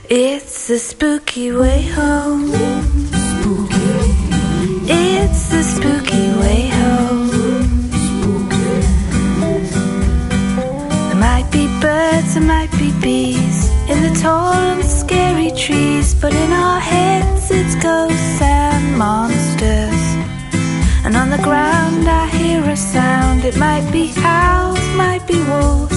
It's the spooky way home. Spooky. It's the spooky way home. Spooky. There might be birds, there might be bees in the tall and scary trees, but in our heads it's ghosts and monsters. And on the ground I hear a sound. It might be owls, might be wolves,